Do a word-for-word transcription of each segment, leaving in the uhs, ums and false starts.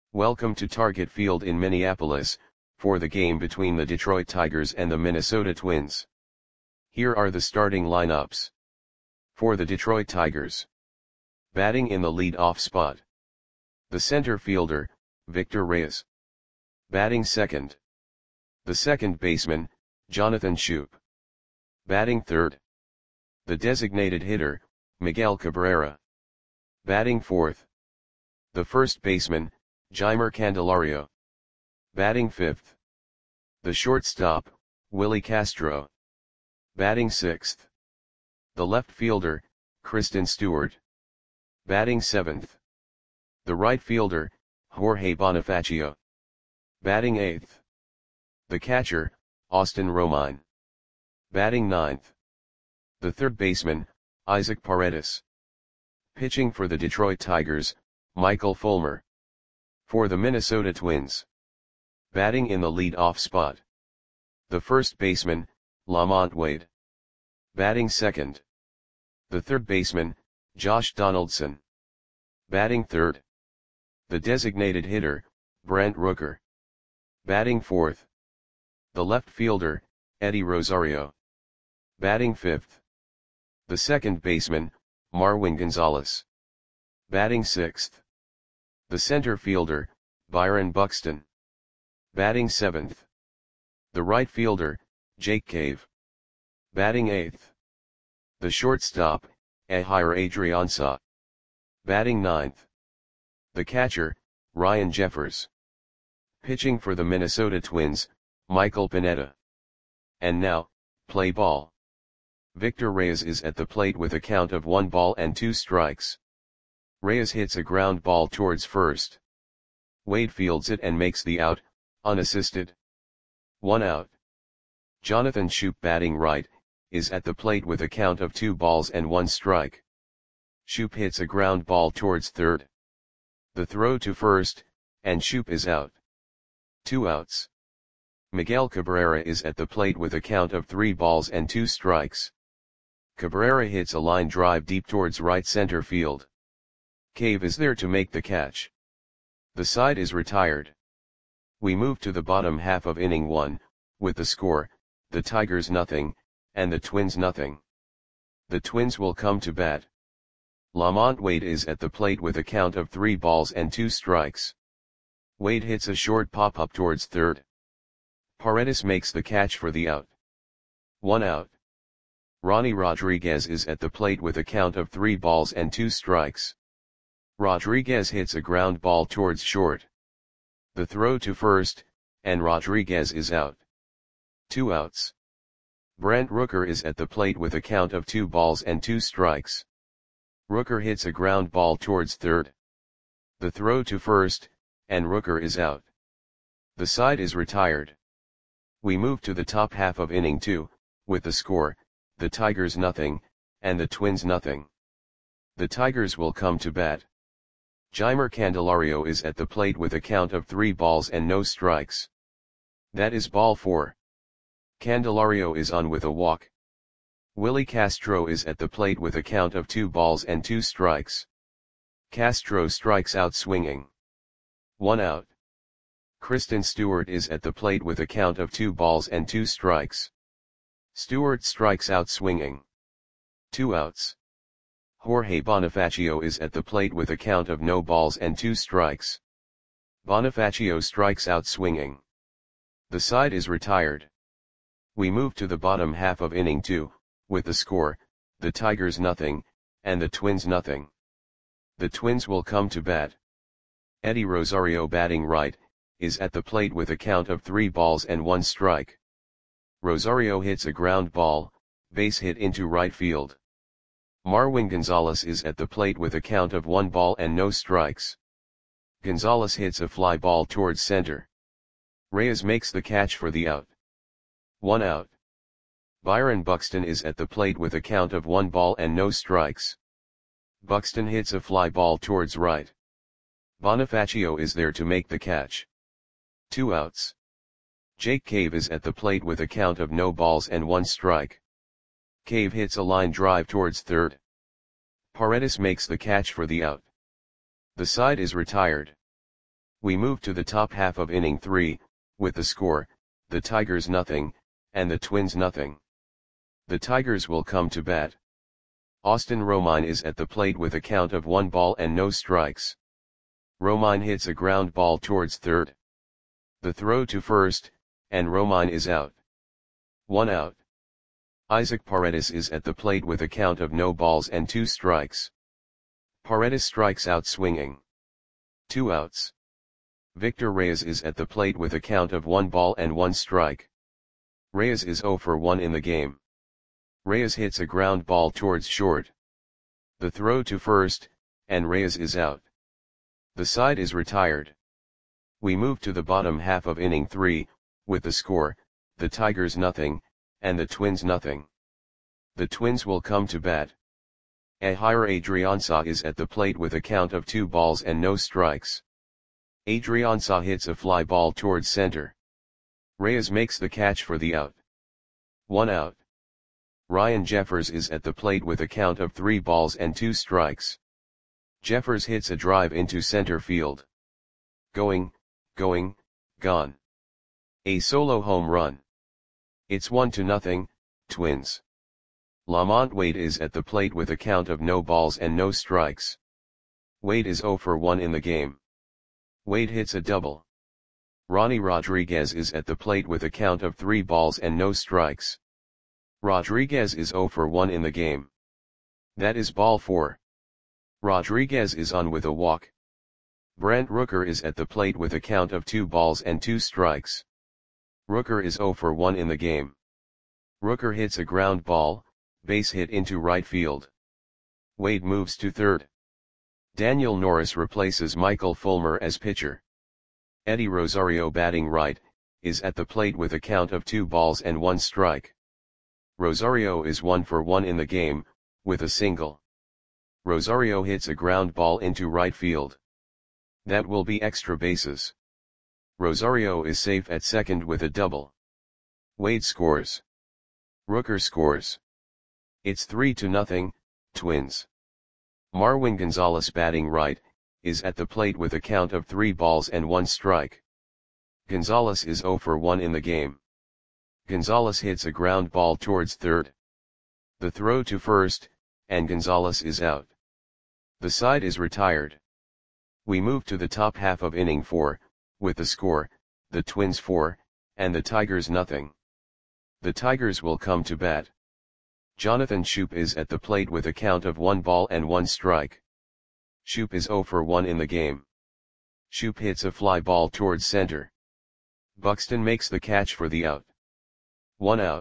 Welcome to Target Field in Minneapolis, for the game between the Detroit Tigers and the Minnesota Twins. Here are the starting lineups. For the Detroit Tigers. Batting in the lead-off spot. The center fielder, Victor Reyes. Batting second. The second baseman, Jonathan Schoop. Batting third. The designated hitter, Miguel Cabrera. Batting fourth. The first baseman, Jeimer Candelario. Batting fifth. The shortstop, Willie Castro. Batting sixth. The left fielder, Kristen Stewart. Batting seventh. The right fielder, Jorge Bonifacio. Batting eighth. The catcher, Austin Romine. Batting ninth. The third baseman, Isaac Paredes. Pitching for the Detroit Tigers, Michael Fulmer. For the Minnesota Twins. Batting in the lead-off spot. The first baseman, Lamont Wade. Batting second. The third baseman, Josh Donaldson. Batting third. The designated hitter, Brent Rooker. Batting fourth. The left fielder, Eddie Rosario. Batting fifth. The second baseman, Marwin Gonzalez. Batting sixth. The center fielder, Byron Buxton. Batting seventh. The right fielder, Jake Cave. Batting eighth. The shortstop, Ehire Adrianza. Batting ninth. The catcher, Ryan Jeffers. Pitching for the Minnesota Twins, Michael Pineda. And now, play ball. Victor Reyes is at the plate with a count of one ball and two strikes. Reyes hits a ground ball towards first. Wade fields it and makes the out, unassisted. One out. Jonathan Schoop, batting right, is at the plate with a count of two balls and one strike. Schoop hits a ground ball towards third. The throw to first, and Schoop is out. Two outs. Miguel Cabrera is at the plate with a count of three balls and two strikes. Cabrera hits a line drive deep towards right center field. Cave is there to make the catch. The side is retired. We move to the bottom half of inning one, with the score, the Tigers nothing, and the Twins nothing. The Twins will come to bat. Lamont Wade is at the plate with a count of three balls and two strikes. Wade hits a short pop-up towards third. Paredes makes the catch for the out. One out. Ronnie Rodriguez is at the plate with a count of three balls and two strikes. Rodriguez hits a ground ball towards short. The throw to first, and Rodriguez is out. Two outs. Brent Rooker is at the plate with a count of two balls and two strikes. Rooker hits a ground ball towards third. The throw to first, and Rooker is out. The side is retired. We move to the top half of inning two, with the score, the Tigers nothing, and the Twins nothing. The Tigers will come to bat. Jeimer Candelario is at the plate with a count of three balls and no strikes. That is ball four. Candelario is on with a walk. Willie Castro is at the plate with a count of two balls and two strikes. Castro strikes out swinging. One out. Kristen Stewart is at the plate with a count of two balls and two strikes. Stewart strikes out swinging. Two outs. Jorge Bonifacio is at the plate with a count of no balls and two strikes. Bonifacio strikes out swinging. The side is retired. We move to the bottom half of inning two, with the score, the Tigers nothing, and the Twins nothing. The Twins will come to bat. Eddie Rosario, batting right, is at the plate with a count of three balls and one strike. Rosario hits a ground ball, base hit into right field. Marwin Gonzalez is at the plate with a count of one ball and no strikes. Gonzalez hits a fly ball towards center. Reyes makes the catch for the out. One out. Byron Buxton is at the plate with a count of one ball and no strikes. Buxton hits a fly ball towards right. Bonifacio is there to make the catch. Two outs. Jake Cave is at the plate with a count of no balls and one strike. Cave hits a line drive towards third. Paredes makes the catch for the out. The side is retired. We move to the top half of inning three, with the score, the Tigers nothing, and the Twins nothing. The Tigers will come to bat. Austin Romine is at the plate with a count of one ball and no strikes. Romine hits a ground ball towards third. The throw to first, and Romine is out. One out. Isaac Paredes is at the plate with a count of no balls and two strikes. Paredes strikes out swinging. Two outs. Victor Reyes is at the plate with a count of one ball and one strike. Reyes is zero for one in the game. Reyes hits a ground ball towards short. The throw to first, and Reyes is out. The side is retired. We move to the bottom half of inning three, with the score, the Tigers nothing, and the Twins nothing. The Twins will come to bat. Ehire Adrianza is at the plate with a count of two balls and no strikes. Adrianza hits a fly ball towards center. Reyes makes the catch for the out. One out. Ryan Jeffers is at the plate with a count of three balls and two strikes. Jeffers hits a drive into center field. Going, going, gone. A solo home run. It's one to nothing, Twins. Lamont Wade is at the plate with a count of no balls and no strikes. Wade is zero for one in the game. Wade hits a double. Ronnie Rodriguez is at the plate with a count of three balls and no strikes. Rodriguez is zero for one in the game. That is ball four. Rodriguez is on with a walk. Brent Rooker is at the plate with a count of two balls and two strikes. Rooker is zero for one in the game. Rooker hits a ground ball, base hit into right field. Wade moves to third. Daniel Norris replaces Michael Fulmer as pitcher. Eddie Rosario, batting right, is at the plate with a count of two balls and one strike. Rosario is one for one in the game, with a single. Rosario hits a ground ball into right field. That will be extra bases. Rosario is safe at second with a double. Wade scores. Rooker scores. It's three to nothing, Twins. Marwin Gonzalez, batting right, is at the plate with a count of three balls and one strike. Gonzalez is zero for one in the game. Gonzalez hits a ground ball towards third. The throw to first, and Gonzalez is out. The side is retired. We move to the top half of inning four, with the score, the Twins four, and the Tigers nothing. The Tigers will come to bat. Jonathan Schoop is at the plate with a count of one ball and one strike. Schoop is zero for one in the game. Schoop hits a fly ball towards center. Buxton makes the catch for the out. One out.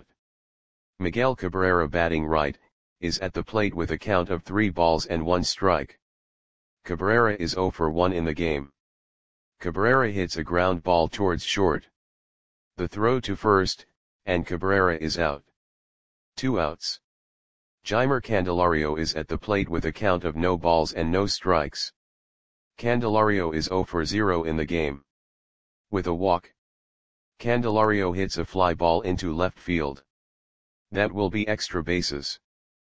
Miguel Cabrera, batting right, is at the plate with a count of three balls and one strike. Cabrera is zero for one in the game. Cabrera hits a ground ball towards short. The throw to first, and Cabrera is out. Two outs. Jeimer Candelario is at the plate with a count of no balls and no strikes. Candelario is zero for zero in the game. With a walk. Candelario hits a fly ball into left field. That will be extra bases.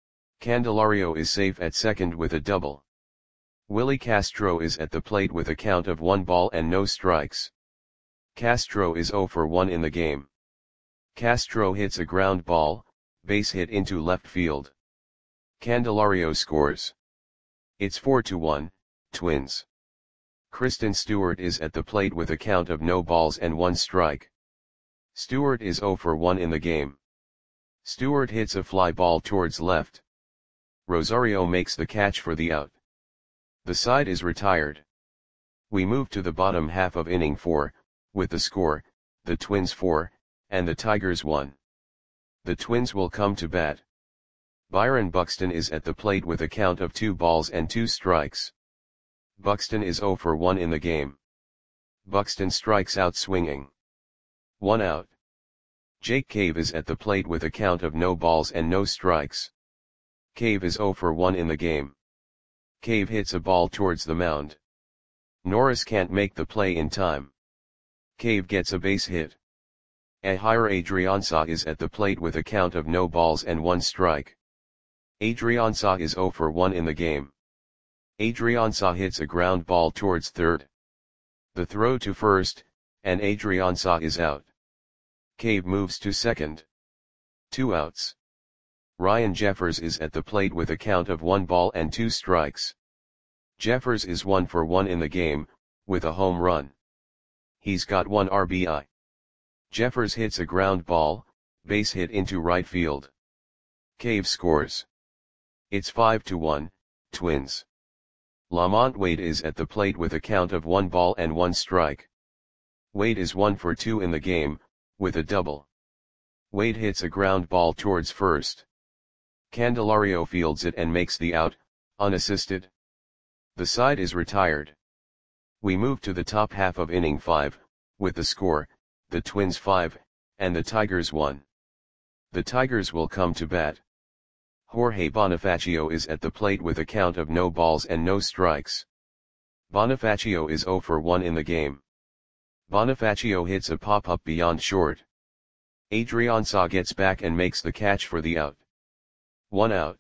Candelario is safe at second with a double. Willie Castro is at the plate with a count of one ball and no strikes. Castro is zero for one in the game. Castro hits a ground ball, base hit into left field. Candelario scores. It's four to one, Twins. Kristen Stewart is at the plate with a count of no balls and one strike. Stewart is zero for one in the game. Stewart hits a fly ball towards left. Rosario makes the catch for the out. The side is retired. We move to the bottom half of inning four, with the score, the Twins four, and the Tigers one. The Twins will come to bat. Byron Buxton is at the plate with a count of two balls and two strikes. Buxton is zero for one in the game. Buxton strikes out swinging. One out. Jake Cave is at the plate with a count of no balls and no strikes. Cave is zero for one in the game. Cave hits a ball towards the mound. Norris can't make the play in time. Cave gets a base hit. Ehire Adrianza is at the plate with a count of no balls and one strike. Adrianza is zero for one in the game. Adrianza hits a ground ball towards third. The throw to first, and Adrianza is out. Cave moves to second. Two outs. Ryan Jeffers is at the plate with a count of one ball and two strikes. Jeffers is one for one in the game, with a home run. He's got one R B I. Jeffers hits a ground ball, base hit into right field. Cave scores. It's five to one, Twins. Lamont Wade is at the plate with a count of one ball and one strike. Wade is one for two in the game, with a double. Wade hits a ground ball towards first. Candelario fields it and makes the out, unassisted. The side is retired. We move to the top half of inning five, with the score, the Twins five, and the Tigers one. The Tigers will come to bat. Jorge Bonifacio is at the plate with a count of no balls and no strikes. Bonifacio is zero for one in the game. Bonifacio hits a pop-up beyond short. Adrianza gets back and makes the catch for the out. One out.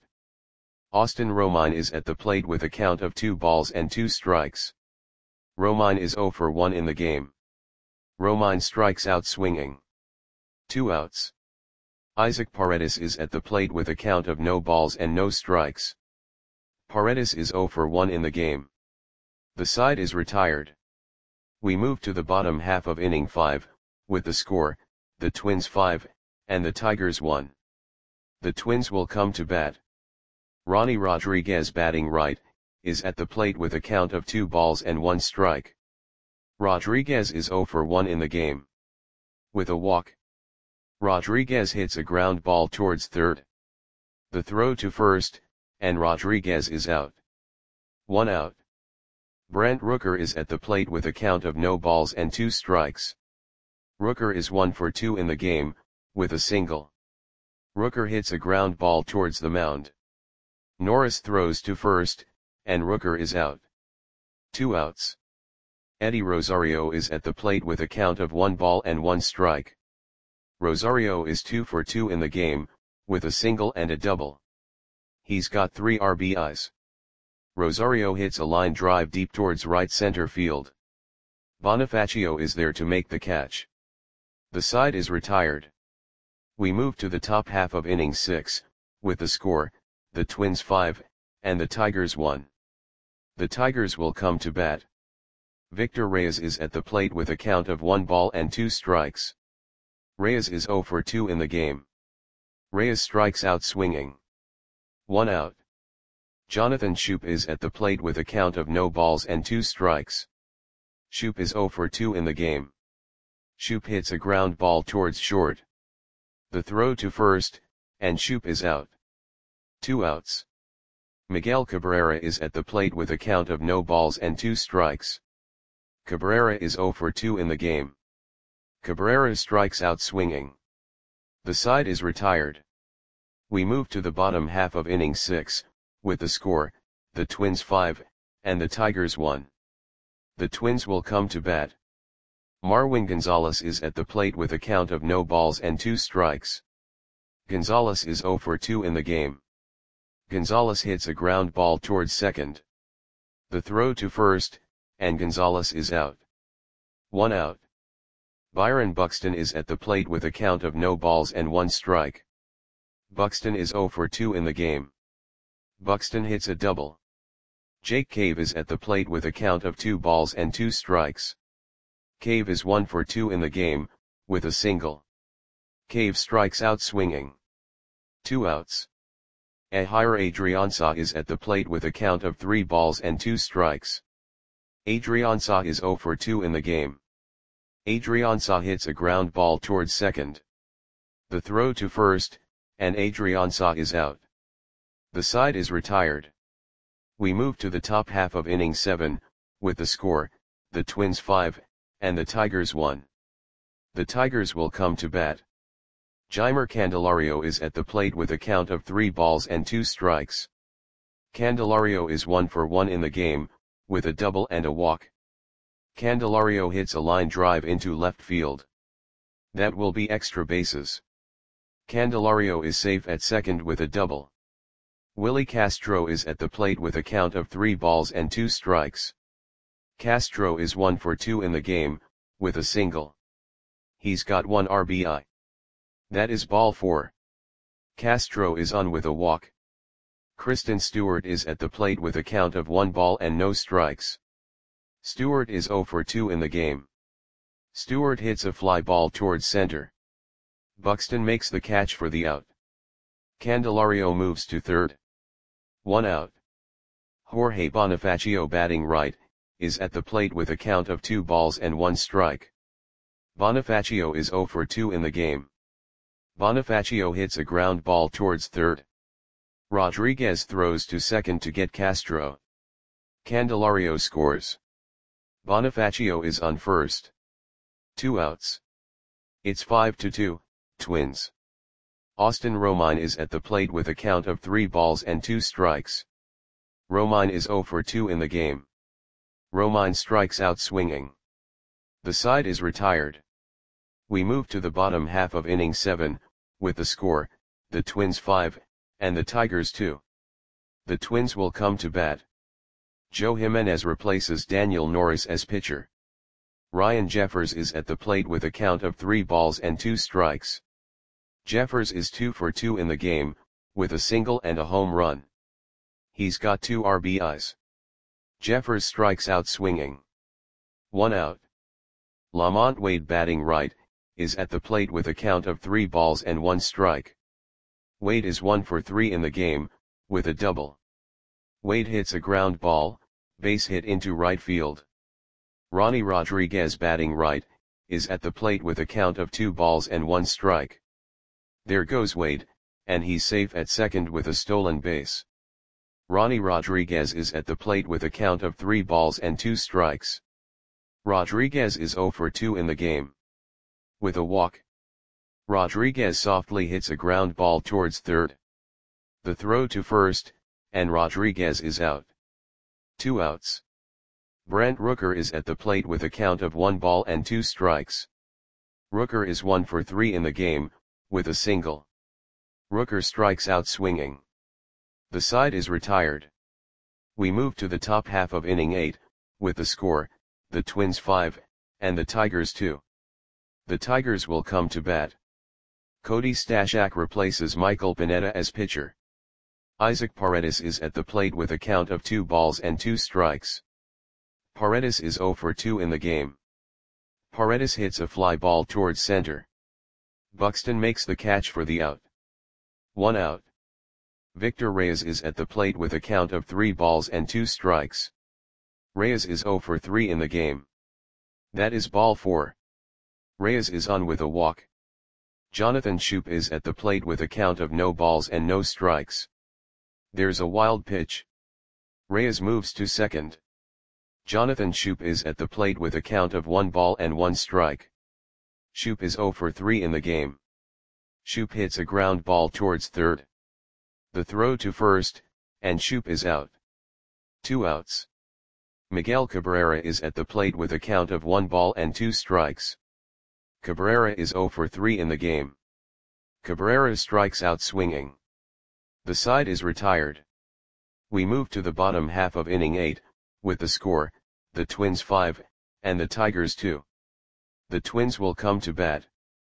Austin Romine is at the plate with a count of two balls and two strikes. Romine is zero for one in the game. Romine strikes out swinging. Two outs. Isaac Paredes is at the plate with a count of no balls and no strikes. Paredes is zero for one in the game. The side is retired. We move to the bottom half of inning five, with the score, the Twins five, and the Tigers one. The Twins will come to bat. Ronnie Rodriguez, batting right, is at the plate with a count of two balls and one strike. Rodriguez is zero for one in the game. With a walk. Rodriguez hits a ground ball towards third. The throw to first, and Rodriguez is out. One out. Brent Rooker is at the plate with a count of no balls and two strikes. Rooker is one for two in the game, with a single. Rooker hits a ground ball towards the mound. Norris throws to first, and Rooker is out. Two outs. Eddie Rosario is at the plate with a count of one ball and one strike. Rosario is two for two in the game, with a single and a double. He's got three R B Is. Rosario hits a line drive deep towards right center field. Bonifacio is there to make the catch. The side is retired. We move to the top half of inning six, with the score, the Twins five, and the Tigers one. The Tigers will come to bat. Victor Reyes is at the plate with a count of one ball and two strikes. Reyes is zero for two in the game. Reyes strikes out swinging. One out. Jonathan Schoop is at the plate with a count of no balls and two strikes. Schoop is zero for two in the game. Schoop hits a ground ball towards short. The throw to first, and Schoop is out. Two outs. Miguel Cabrera is at the plate with a count of no balls and two strikes. Cabrera is zero for two in the game. Cabrera strikes out swinging. The side is retired. We move to the bottom half of inning six, with the score, the Twins five, and the Tigers one. The Twins will come to bat. Marwin Gonzalez is at the plate with a count of no balls and two strikes. Gonzalez is zero for two in the game. Gonzalez hits a ground ball towards second. The throw to first, and Gonzalez is out. One out. Byron Buxton is at the plate with a count of no balls and one strike. Buxton is zero for two in the game. Buxton hits a double. Jake Cave is at the plate with a count of two balls and two strikes. Cave is one for two in the game, with a single. Cave strikes out swinging. Two outs. Ehire Adrianza is at the plate with a count of three balls and two strikes. Adrianza is zero for two in the game. Adrianza hits a ground ball towards second. The throw to first, and Adrianza is out. The side is retired. We move to the top half of inning seven, with the score, the Twins five, and the Tigers one. The Tigers will come to bat. Jeimer Candelario is at the plate with a count of three balls and two strikes. Candelario is one for one in the game, with a double and a walk. Candelario hits a line drive into left field. That will be extra bases. Candelario is safe at second with a double. Willie Castro is at the plate with a count of three balls and two strikes. Castro is one for two in the game, with a single. He's got one R B I. That is ball four. Castro is on with a walk. Kristen Stewart is at the plate with a count of one ball and no strikes. Stewart is zero for two in the game. Stewart hits a fly ball towards center. Buxton makes the catch for the out. Candelario moves to third. One out. Jorge Bonifacio, batting right, is at the plate with a count of two balls and one strike. Bonifacio is zero for two in the game. Bonifacio hits a ground ball towards third. Rodriguez throws to second to get Castro. Candelario scores. Bonifacio is on first. Two outs. It's five to two, Twins. Austin Romine is at the plate with a count of three balls and two strikes. Romine is zero for two in the game. Romine strikes out swinging. The side is retired. We move to the bottom half of inning seven, with the score, the Twins five, and the Tigers two. The Twins will come to bat. Joe Jimenez replaces Daniel Norris as pitcher. Ryan Jeffers is at the plate with a count of three balls and two strikes. Jeffers is two for two in the game, with a single and a home run. He's got two R B Is. Jeffers strikes out swinging. One out. Lamont Wade, batting right, is at the plate with a count of three balls and one strike. Wade is one for three in the game, with a double. Wade hits a ground ball, base hit into right field. Ronnie Rodriguez, batting right, is at the plate with a count of two balls and one strike. There goes Wade, and he's safe at second with a stolen base. Ronnie Rodriguez is at the plate with a count of three balls and two strikes. Rodriguez is zero for two in the game. With a walk. Rodriguez softly hits a ground ball towards third. The throw to first, and Rodriguez is out. Two outs. Brent Rooker is at the plate with a count of one ball and two strikes. Rooker is one for three in the game, with a single. Rooker strikes out swinging. The side is retired. We move to the top half of inning eight, with the score, the Twins five, and the Tigers two. The Tigers will come to bat. Cody Stashak replaces Michael Pineda as pitcher. Isaac Paredes is at the plate with a count of two balls and two strikes. Paredes is zero for two in the game. Paredes hits a fly ball towards center. Buxton makes the catch for the out. One out. Victor Reyes is at the plate with a count of three balls and two strikes. Reyes is zero for three in the game. That is ball four. Reyes is on with a walk. Jonathan Schoop is at the plate with a count of no balls and no strikes. There's a wild pitch. Reyes moves to second. Jonathan Schoop is at the plate with a count of one ball and one strike. Schoop is zero for three in the game. Schoop hits a ground ball towards third. The throw to first, and Schoop is out. Two outs. Miguel Cabrera is at the plate with a count of one ball and two strikes. Cabrera is zero for three in the game. Cabrera strikes out swinging. The side is retired. We move to the bottom half of inning eight, with the score, the Twins five, and the Tigers two. The Twins will come to bat.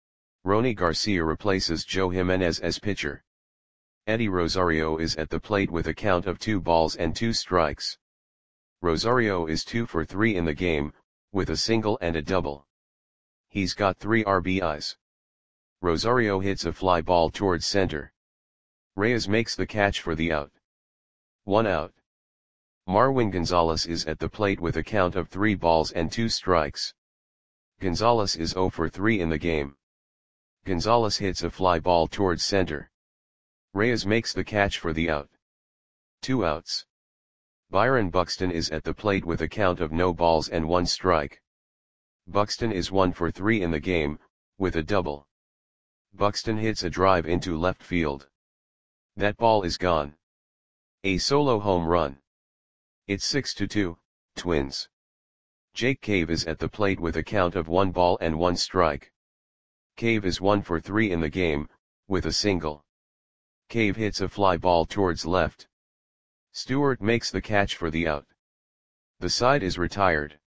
Rony Garcia replaces Joe Jimenez as pitcher. Eddie Rosario is at the plate with a count of two balls and two strikes. Rosario is two for three in the game, with a single and a double. He's got three R B Is. Rosario hits a fly ball towards center. Reyes makes the catch for the out. One out. Marwin Gonzalez is at the plate with a count of three balls and two strikes. Gonzalez is zero for three in the game. Gonzalez hits a fly ball towards center. Reyes makes the catch for the out. Two outs. Byron Buxton is at the plate with a count of no balls and one strike. Buxton is one for three in the game, with a double. Buxton hits a drive into left field. That ball is gone. A solo home run. It's six to two, Twins. Jake Cave is at the plate with a count of one ball and one strike. Cave is one for three in the game, with a single. Cave hits a fly ball towards left. Stewart makes the catch for the out. The side is retired.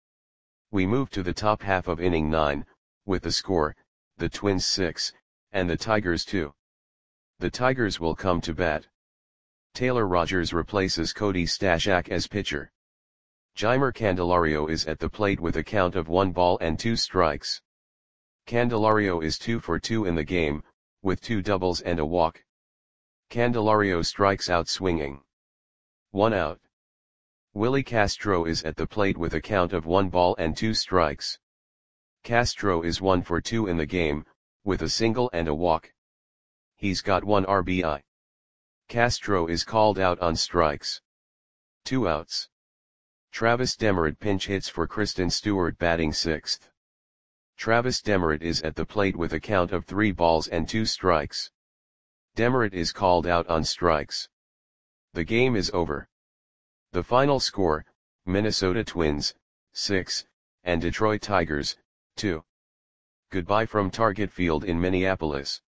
We move to the top half of inning nine, with the score, the Twins six, and the Tigers two. The Tigers will come to bat. Taylor Rogers replaces Cody Stashak as pitcher. Jeimer Candelario is at the plate with a count of one ball and two strikes. Candelario is two for two in the game, with two doubles and a walk. Candelario strikes out swinging. One out. Willie Castro is at the plate with a count of one ball and two strikes. Castro is one for two in the game, with a single and a walk. He's got one R B I. Castro is called out on strikes. Two outs. Travis Demeritte pinch hits for Kristen Stewart batting sixth. Travis Demeritte is at the plate with a count of three balls and two strikes. Demeritte is called out on strikes. The game is over. The final score, Minnesota Twins, six, and Detroit Tigers, two. Goodbye from Target Field in Minneapolis.